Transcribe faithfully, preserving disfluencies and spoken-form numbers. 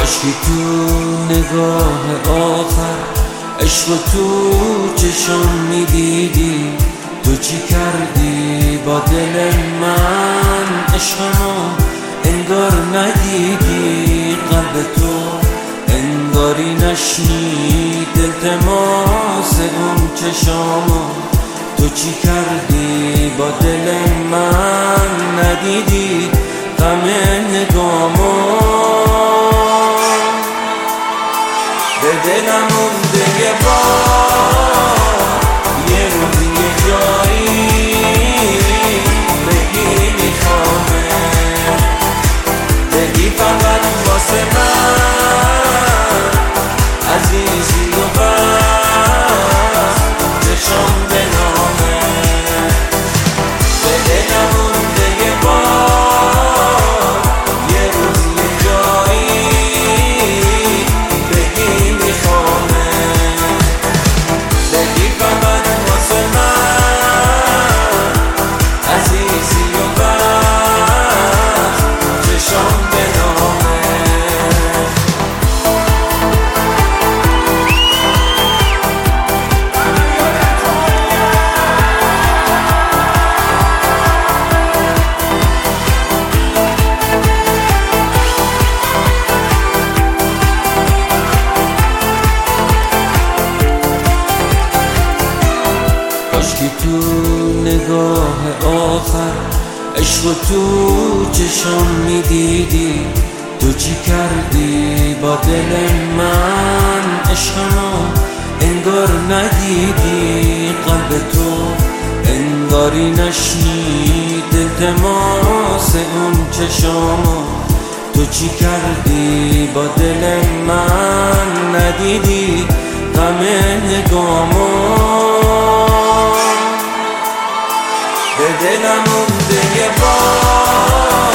کاشکی تو نگاه آخر عشق تو چشم میدیدی، تو چی کردی با دل من؟ عشقمو انگار ندیدی، قلب تو انگاری نشنید التماس اون چشامو. تو چی کردی با دل من؟ ندیدی غم نگامو. به دلم مونده یه بار، یه روز یه جایی بگی میخوامه، بگی فقط واسه من عزیزی و بس چشم به نامه. به دلم مونده یه بار، یه روز یه جایی بگی میخوامه، بگی فقط واسه من عزیزی و بس چشم به نامه. کاشکی تو نگاه آخر عشق تو چشم میدیدی، تو چی کردی با دل من؟ عشقمو انگار ندیدی، قلب تو انگاری نشنید التماس اون چشامو. تو چی کردی با دل من؟ ندیدی غم نگامو. به دلم مونده یه بار،